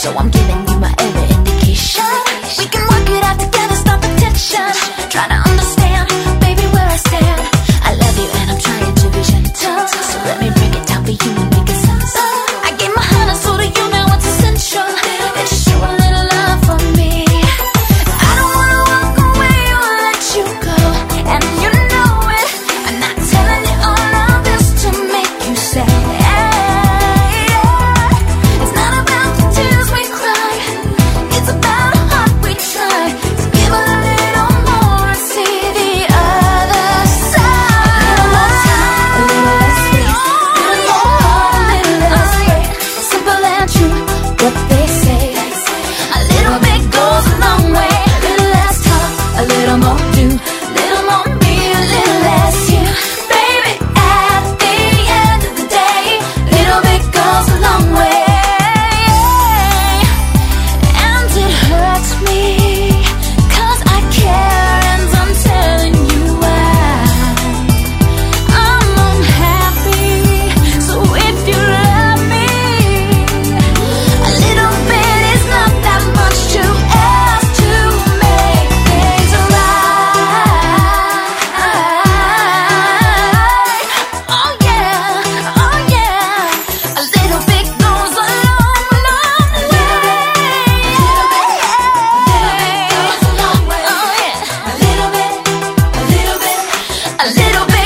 so I'm giving you my every indication. We can work it out together, stop the tension. Try to understand, baby, where I stand. I love you and I'm trying to be gentle, so let me break it down for you and make it sense. I gave my heart and soul to you, now it's essential that you show a little love for me. I don't wanna walk away or let you go, and you know it. I'm not telling you all of this to make you sad. It's not about the tears we cry, it's about a heart we try to give a little more and see the other side. A little more time, a little less space, a little more, a little less weight. Simple and true, what they say. A little bit goes a long way. A little less talk, a little more do. Little more me, a little less you. Baby, at the end of the day, little bit goes a long way. And it hurts me, 'cause I care and I'm telling you why. I'm unhappy, so if you love me, a little bit is not that much to ask to make things right. Oh yeah, oh yeah. A little bit goes a long, long way. A little bit goes a long way. Oh yeah. A little bit, a little bit, a little bit.